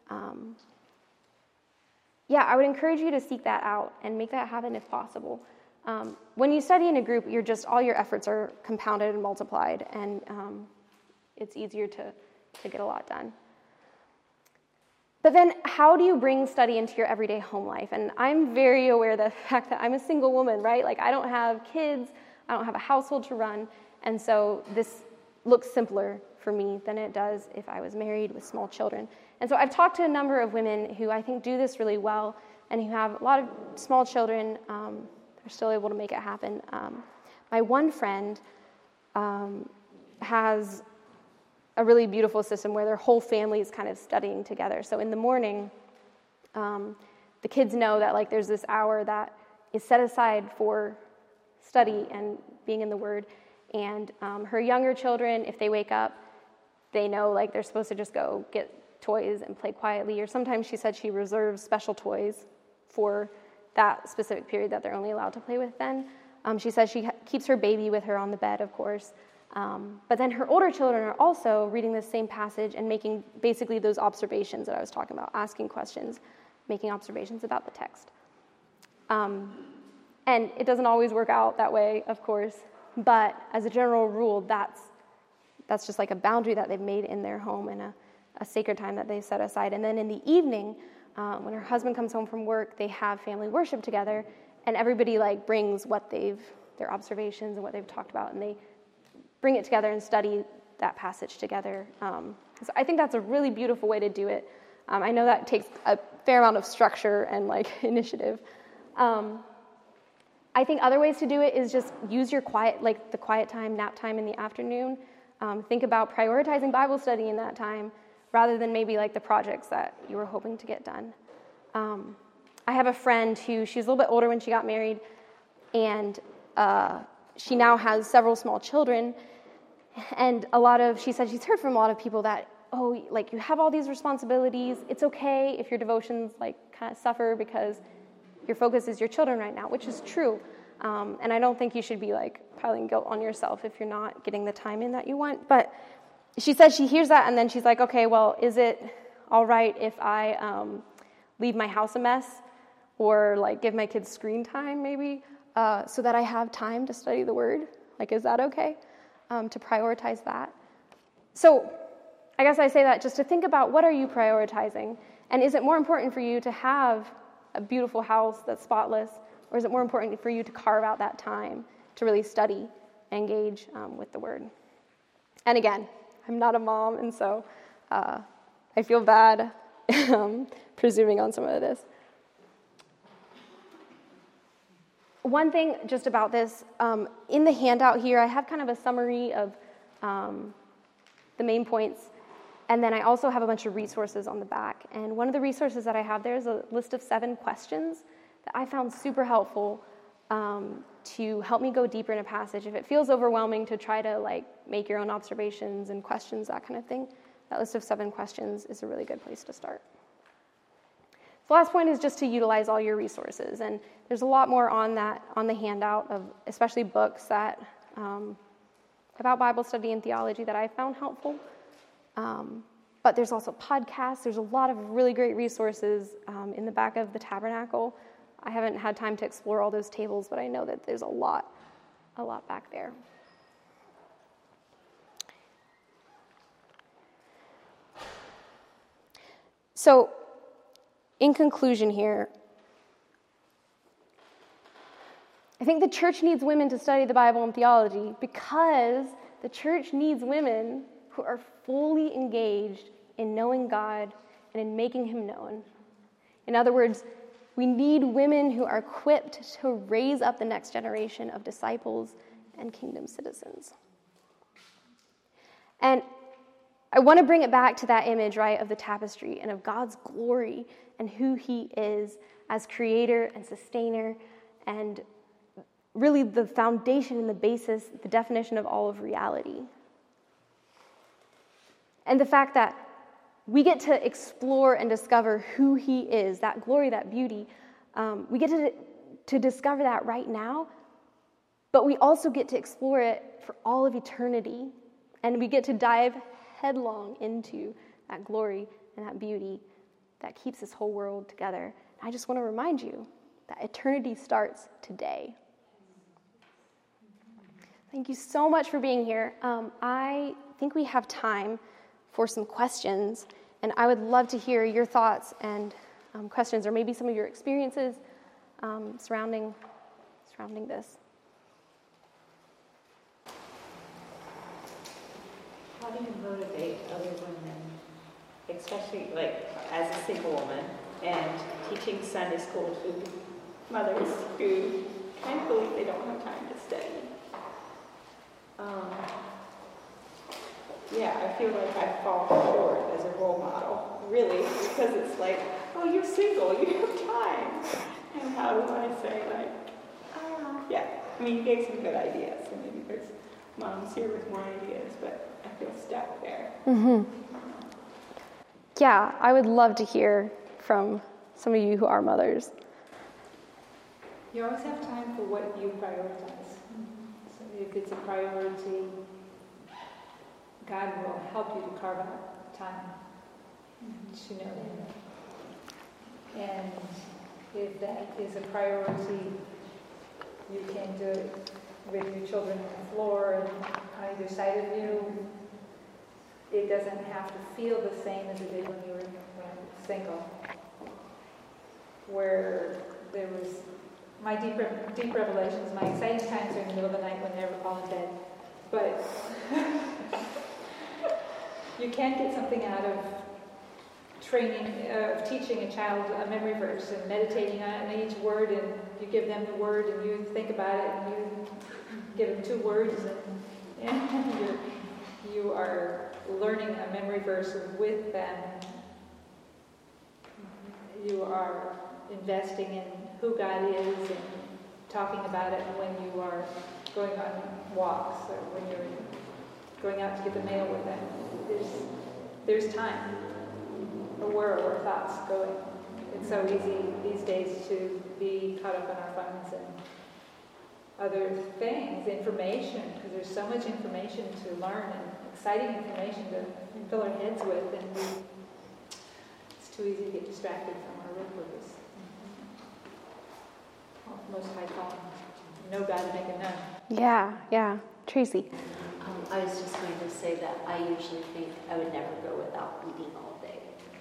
[SPEAKER 1] I would encourage you to seek that out and make that happen if possible. When you study in a group, all your efforts are compounded and multiplied, and it's easier to get a lot done. But then how do you bring study into your everyday home life? And I'm very aware of the fact that I'm a single woman, right? Like I don't have kids, I don't have a household to run, and so this looks simpler for me than it does if I was married with small children. And so I've talked to a number of women who I think do this really well and who have a lot of small children. They're still able to make it happen. My one friend has a really beautiful system where their whole family is kind of studying together. So in the morning, the kids know that there's this hour that is set aside for study and being in the Word. And her younger children, if they wake up, they know they're supposed to just go get toys and play quietly. Or sometimes she said she reserves special toys for that specific period that they're only allowed to play with then. She says she keeps her baby with her on the bed, of course. But then her older children are also reading the same passage and making basically those observations that I was talking about, asking questions, making observations about the text. And it doesn't always work out that way, of course, but as a general rule, that's just a boundary that they've made in their home and a sacred time that they set aside. And then in the evening, when her husband comes home from work, they have family worship together, and everybody brings their observations and what they've talked about, and they bring it together and study that passage together. So I think that's a really beautiful way to do it. I know that takes a fair amount of structure and initiative. I think other ways to do it is just use your the quiet time, nap time in the afternoon. Think about prioritizing Bible study in that time rather than maybe the projects that you were hoping to get done. I have a friend she was a little bit older when she got married, and she now has several small children. And she said she's heard from a lot of people that, you have all these responsibilities. It's okay if your devotions kind of suffer because your focus is your children right now, which is true. And I don't think you should be piling guilt on yourself if you're not getting the time in that you want. But she said she hears that, and then she's like, okay, well, is it all right if I leave my house a mess or give my kids screen time maybe so that I have time to study the Word? Is that okay? To prioritize that. So I guess I say that just to think about what are you prioritizing, and is it more important for you to have a beautiful house that's spotless, or is it more important for you to carve out that time to really study and engage with the Word? And again, I'm not a mom, and so I feel bad presuming on some of this. One thing just about this, in the handout here, I have kind of a summary of the main points, and then I also have a bunch of resources on the back. And one of the resources that I have there is a list of 7 questions that I found super helpful to help me go deeper in a passage. If it feels overwhelming to try to like make your own observations and questions, that kind of thing, that list of 7 questions is a really good place to start. The last point is just to utilize all your resources, and there's a lot more on the handout of especially books that about Bible study and theology that I found helpful. But there's also podcasts. There's a lot of really great resources in the back of the tabernacle. I haven't had time to explore all those tables, but I know that there's a lot back there. So, in conclusion here, I think the church needs women to study the Bible and theology because the church needs women who are fully engaged in knowing God and in making Him known. In other words, we need women who are equipped to raise up the next generation of disciples and kingdom citizens. And I want to bring it back to that image, right, of the tapestry and of God's glory and who He is as creator and sustainer and really the foundation and the basis, the definition of all of reality. And the fact that we get to explore and discover who He is, that glory, that beauty. We get to discover that right now, but we also get to explore it for all of eternity. And we get to dive headlong into that glory and that beauty that keeps this whole world together. And I just want to remind you that eternity starts today. Thank you so much for being here. I think we have time for some questions, and I would love to hear your thoughts and questions, or maybe some of your experiences surrounding this.
[SPEAKER 6] How do you motivate other women, especially like as a single woman, and teaching Sunday school to mothers who kind of believe they don't have time to study? I feel like I fall short as a role model, really, because it's like, oh, you're single, you have time. And how do I say, like, I mean, you gave some good ideas, and maybe there's moms here with more ideas, but I feel stuck there.
[SPEAKER 1] Mm-hmm. Yeah, I would love to hear from some of you who are mothers.
[SPEAKER 5] You always have time for what you prioritize. So if it's a priority, God will help you to carve out time to know Him. And if that is a priority, you can do it with your children on the floor and on either side of you. It doesn't have to feel the same as it did when you were single, where there was my deep revelations, my exciting times are in the middle of the night when they're all in bed. But you can get something out of teaching a child a memory verse and meditating on each word, and you give them the word and you think about it and you give them 2 words and you are learning a memory verse with them. You are investing in who God is and talking about it when you are going on walks or when you're going out to get the mail with them. There's time. Where are our thoughts going? It's so easy these days to be caught up on our phones and other things, information, because there's so much information to learn and exciting information to fill our heads with, and it's too easy to get distracted from our real purpose. Most High call, know God and make Him known.
[SPEAKER 1] Yeah. Tracy.
[SPEAKER 3] I was just going to say that I usually think I would never go without eating all day.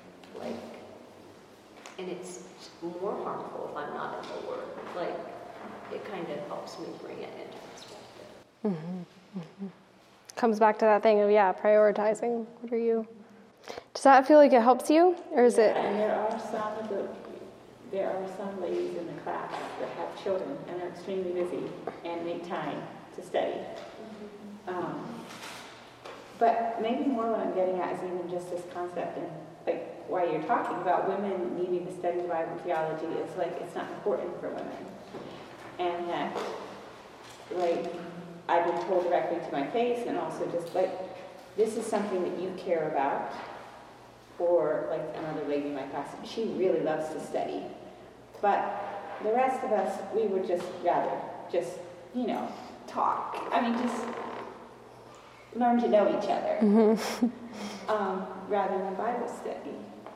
[SPEAKER 3] And it's more harmful if I'm not in the Word. It kind of helps me bring it into perspective.
[SPEAKER 1] Mm-hmm. Mm-hmm. Comes back to that thing of, prioritizing. What are you? Does that feel like it helps you? Or is it?
[SPEAKER 6] And there are some of there are some ladies in the class that have children and are extremely busy and make time to study. But maybe more what I'm getting at is even just this concept, and like why you're talking about women needing to study Bible theology is like it's not important for women. And that, like, I've been told directly to my face, and also just like, this is something that you care about. Or like another lady in my class, she really loves to study. But the rest of us, we would just rather just, talk. I mean, just learn to know each other rather than Bible study.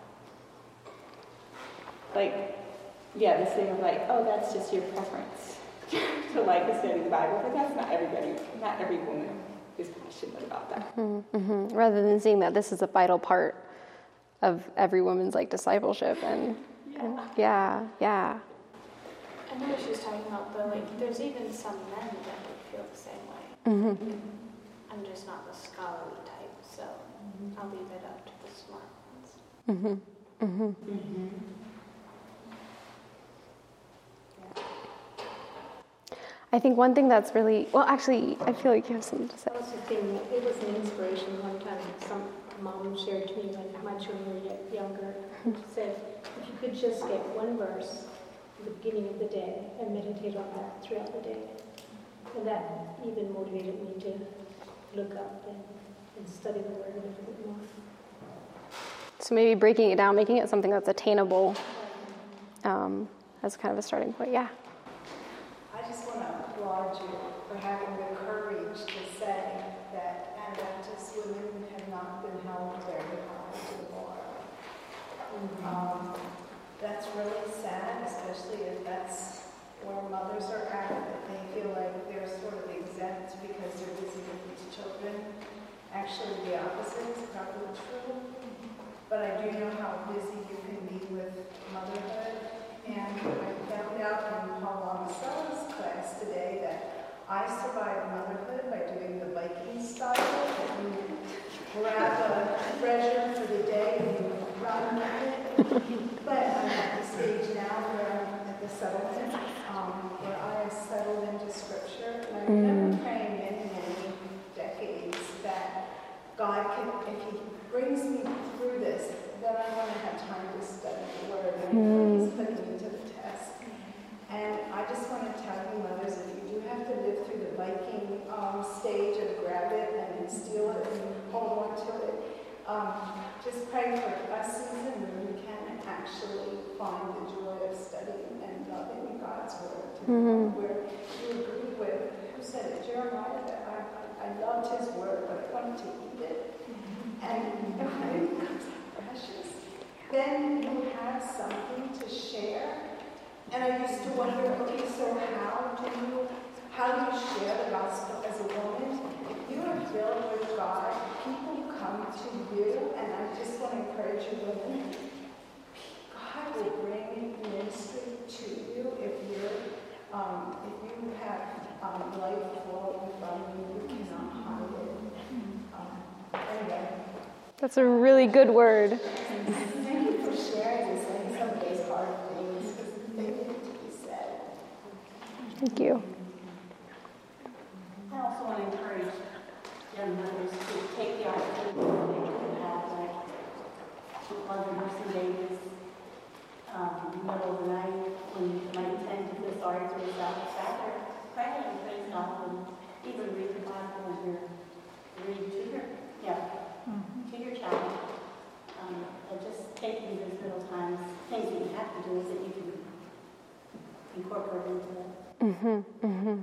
[SPEAKER 6] Like, yeah, this thing of like, oh, that's just your preference to like to study the Bible, but that's not everybody. Not every woman is passionate about that.
[SPEAKER 1] Rather than seeing that this is a vital part of every woman's like discipleship and yeah.
[SPEAKER 7] I know what she was talking about, though. Like, there's even some men that would feel the same way. I'm just not the scholarly type, so I'll leave it up to the smart ones.
[SPEAKER 1] I think one thing that's really, well, actually, I feel like you have something to say.
[SPEAKER 8] I was just thinking, it was an inspiration one time. Some mom shared to me when my children were younger. She said, if you could just get one verse at the beginning of the day and meditate on that throughout the day. And that even motivated me to look up and study the Word a little bit more.
[SPEAKER 1] So maybe breaking it down, making it something that's attainable as kind of a starting point. Yeah.
[SPEAKER 9] I just want to applaud you for having the courage to say that Adventist women have not been held very high to the bar. That's really sad, especially if that's where mothers are at, that they feel like they're sort of exempt because they're busy with these children. Actually, the opposite is probably true. But I do know how busy you can be with motherhood. And I found out in Paul Lamasella's class today that I survived motherhood by doing the Viking style. That you grab a treasure for the day and you run with it. But I'm at the stage now where I'm at the settlement, where I have settled into Scripture. And I remember praying many decades that God can, if He brings me through this, then I want to have time to study the Word and He's putting me to the test. And I just want to tell you, mothers, if you do have to live through the Viking stage of grab it and steal it and hold on to it, just pray for a season where you can actually find the joy of studying and loving God's Word. Where you agree with, who said it, Jeremiah, that I loved his Word, but I wanted to eat it. And when it becomes precious, then you have something to share. And I used to wonder, okay, so how do you share the gospel as a woman? If you are filled with God, people come to you, and I just want to encourage you women, God will bring ministry to you if you have life flowing from you. You cannot hide it. Anyway.
[SPEAKER 1] That's a really good word.
[SPEAKER 9] Thank you for sharing and saying some of these hard things, because they need to be said.
[SPEAKER 1] Thank you.
[SPEAKER 10] I also want to encourage young mothers to take the opportunity to have, like, on the nursing babies, middle of the night, when you might tend to feel sorry for yourself, after pray and praise God, and even read the Bible as you're reading to your child. But just taking these little times, things that you have to do is that you can incorporate into it.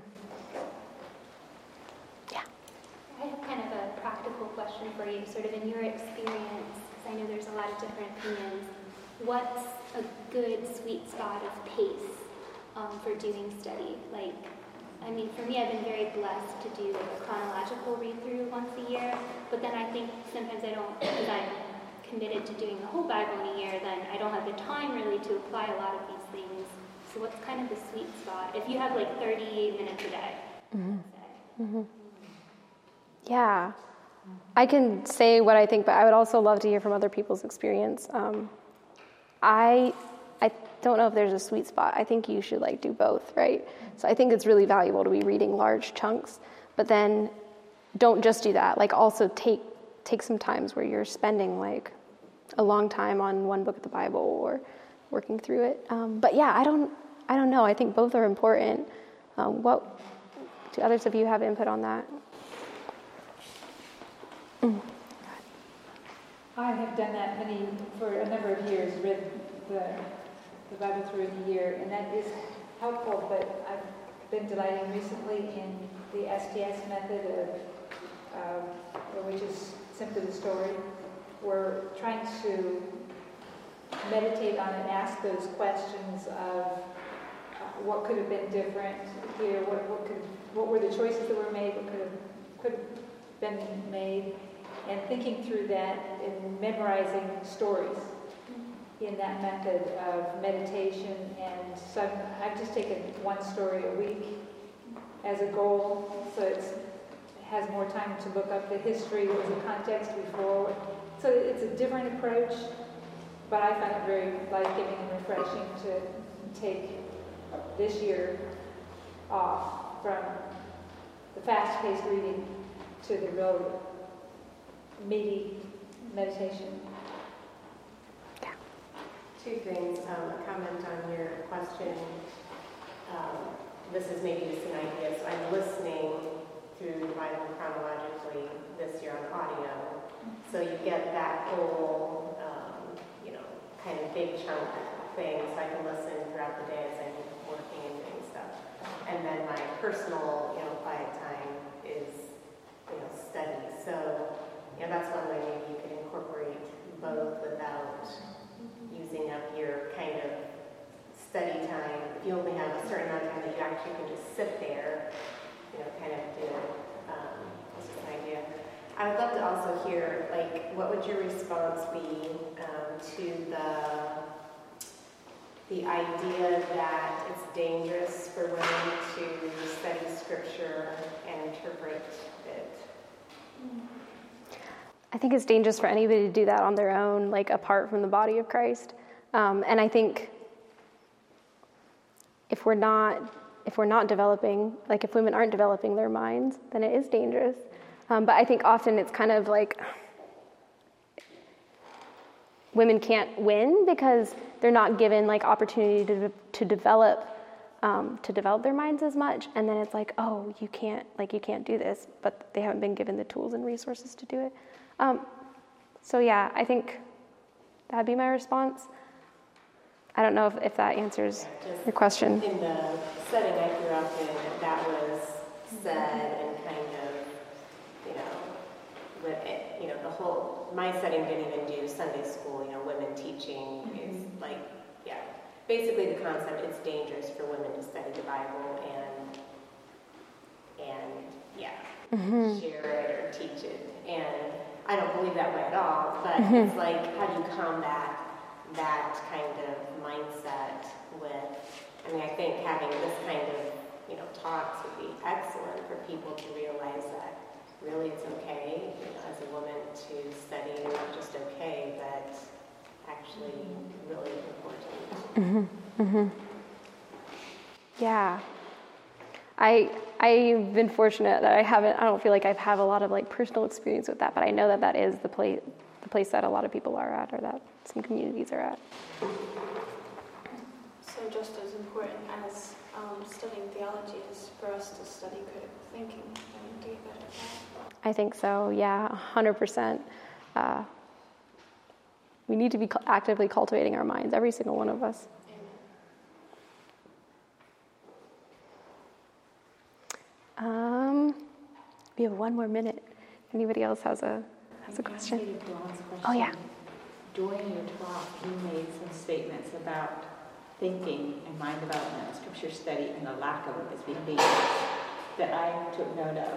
[SPEAKER 1] Yeah.
[SPEAKER 11] I have kind of a practical question for you, sort of in your experience, because I know there's a lot of different opinions. What's a good sweet spot of pace for doing study? Like, I mean, for me, I've been very blessed to do like a chronological read-through once a year, but then I think sometimes I don't, because I'm committed to doing the whole Bible in a year, then I don't have the time really to apply a lot of these things. So what's kind of the sweet spot? If you have like 38 minutes a day.
[SPEAKER 1] Yeah. I can say what I think, but I would also love to hear from other people's experience. I don't know if there's a sweet spot. I think you should like do both, right? So I think it's really valuable to be reading large chunks, but then don't just do that. Like also take some times where you're spending like a long time on one book of the Bible or working through it. But yeah, I don't know. I think both are important. What do others of you have input on that?
[SPEAKER 5] I have done that for a number of years, read the Bible through the year, and that is helpful, but I've been delighting recently in the STS method which is simply the story. We're trying to meditate on and ask those questions of what could have been different here, what were the choices that were made, what could have been made, and thinking through that and memorizing stories in that method of meditation. And so I've just taken one story a week as a goal, so it has more time to look up the history, what was the context before. So it's a different approach, but I find it very life-giving and refreshing to take this year off from the fast-paced reading to the real meaty meditation.
[SPEAKER 12] Two things. A comment on your question. This is maybe just an idea. So I'm listening through the Bible chronologically this year on audio. So you get that whole, kind of big chunk thing. So I can listen throughout the day as I'm working and doing stuff. And then my personal, quiet time is, study. So, that's one way maybe you could incorporate both without using up your kind of study time. If you only have a certain amount of time that you actually can just sit there, kind of do it. That's just an idea. I would love to also hear, what would your response be to the idea that it's dangerous for women to study scripture and interpret it?
[SPEAKER 1] I think it's dangerous for anybody to do that on their own, apart from the body of Christ. And I think if we're not developing, if women aren't developing their minds, then it is dangerous. But I think often it's kind of women can't win because they're not given opportunity to develop their minds as much, and then it's you can't do this, but they haven't been given the tools and resources to do it. So yeah, I think that'd be my response. I don't know if that answers your question.
[SPEAKER 12] In the setting I grew up in, that was said and kind of, my setting didn't even do Sunday school, women teaching is basically the concept, it's dangerous for women to study the Bible and share it or teach it. And I don't believe that way at all, but it's how do you combat that kind of mindset with, I think having this kind of, talks would be excellent for people to realize that really it's okay, as a woman to study, not just okay, but actually really important.
[SPEAKER 1] Yeah. I've been fortunate that I don't feel like I've had a lot of personal experience with that, but I know that is the place that a lot of people are at, or that some communities are at.
[SPEAKER 7] So just as important as studying theology is for us to study critical thinking and do better at that.
[SPEAKER 1] I think so, yeah, 100%. We need to be actively cultivating our minds, every single one of us. We have 1 more minute. Anybody else has a question? Oh yeah.
[SPEAKER 6] During your talk, you made some statements about thinking and mind development, scripture study, and the lack of it as being dangerous that I took note of.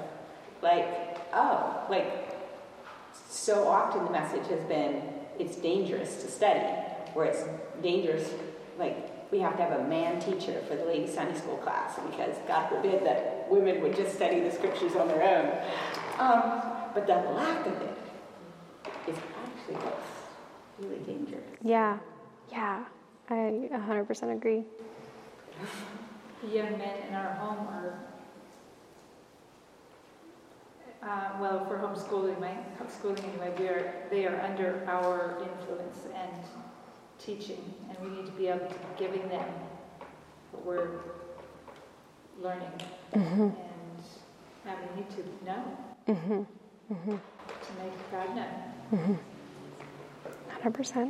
[SPEAKER 6] So often the message has been it's dangerous to study, or it's dangerous, we have to have a man teacher for the ladies' Sunday school class because God forbid that women would just study the scriptures on their own. But the lack of it is actually what's really dangerous.
[SPEAKER 1] Yeah. I 100% agree.
[SPEAKER 5] The young men in our home are, well, for homeschooling anyway, they are under our influence and teaching, and we need to be able to be giving them what we're learning, and we need to know, to make God known.
[SPEAKER 1] 100%.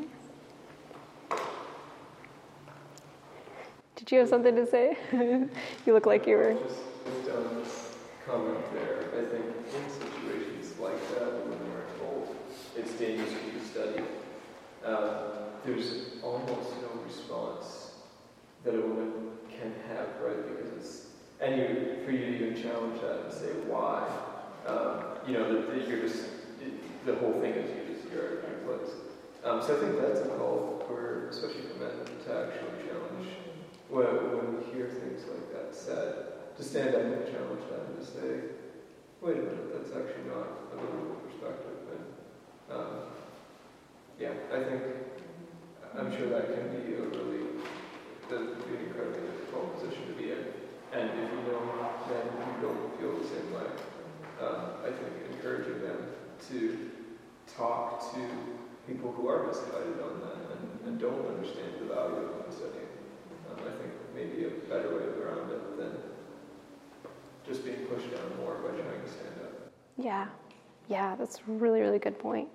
[SPEAKER 1] Did you have something to say? You look like you were.
[SPEAKER 13] Just comment there. I think in situations like that, when we're told it's dangerous for you to study, there's almost no response that a woman can have, right? Because for you to even challenge that and say why, that you're just, the whole thing is you're at your place. So I think that's a call for, especially for men, to actually challenge. When we hear things like that said, to stand up and challenge that and to say, wait a minute, that's actually not a biblical perspective. And I think, I'm sure that can be an incredibly difficult position to be in. And if you know men who don't feel the same way, I think encouraging them to talk to people who are misguided on that and don't understand the value of studying. I think maybe a better way around it than just being pushed down more by trying to stand up.
[SPEAKER 1] Yeah, that's a really, really good point.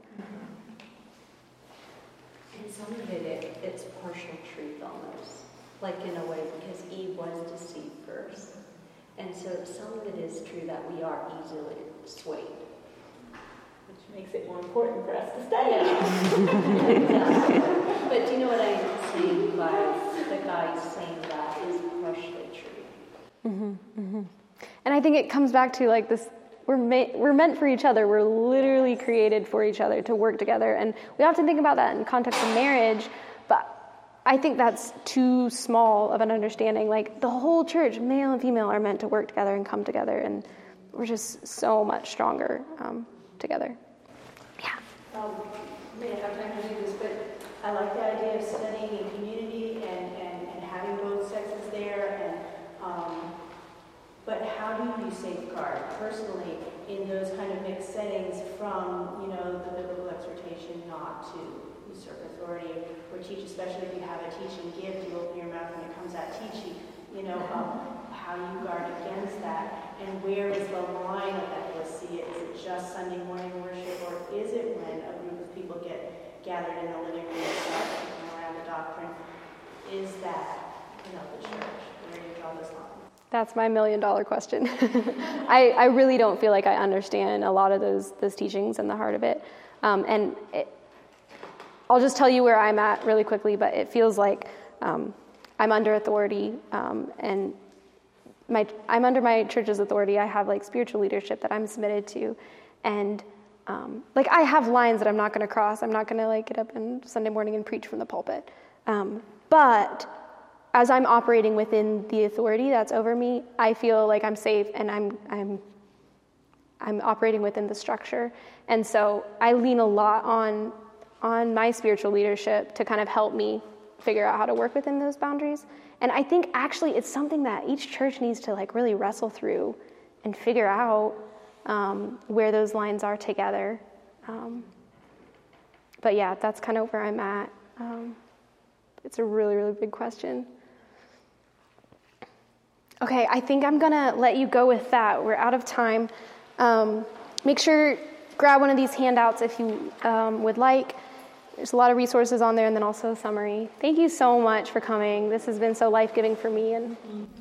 [SPEAKER 3] And some of it's partial truth almost, like in a way, because Eve was deceived first. And so some of it is true that we are easily swayed.
[SPEAKER 6] Which makes it more important for us to study.
[SPEAKER 3] But do you know what I'm saying by the guy saying that is partially true?
[SPEAKER 1] And I think it comes back to like this, we're meant for each other. We're literally created for each other to work together. And we often think about that in context of marriage, but I think that's too small of an understanding. Like the whole church, male and female, are meant to work together and come together, and we're just so much stronger together.
[SPEAKER 10] May I have time to do this, but I like the idea of studying in community and having both sexes there. But how do you safeguard personally in those kind of mixed settings from the biblical exhortation not to usurp authority or teach, especially if you have a teaching gift, you open your mouth when it comes out teaching. How you guard against that, and where is the line of ecclesia? Is it just Sunday morning worship, or is it when a group of people get gathered in the living room and start thinking around the doctrine? Is that the church? Where do you draw this line?
[SPEAKER 1] That's my $1 million question. I really don't feel like I understand a lot of those teachings and the heart of it. I'll just tell you where I'm at really quickly, but it feels like I'm under authority, and I'm under my church's authority. I have like spiritual leadership that I'm submitted to, and I have lines that I'm not going to cross. I'm not going to get up on Sunday morning and preach from the pulpit. But as I'm operating within the authority that's over me, I feel like I'm safe, and I'm operating within the structure. And so I lean a lot on my spiritual leadership to kind of help me figure out how to work within those boundaries. And I think actually it's something that each church needs to really wrestle through and figure out where those lines are together. But yeah, that's kind of where I'm at. It's a really, really big question. Okay, I think I'm going to let you go with that. We're out of time. Make sure, grab one of these handouts if you would like. There's a lot of resources on there, and then also a summary. Thank you so much for coming. This has been so life-giving for me. And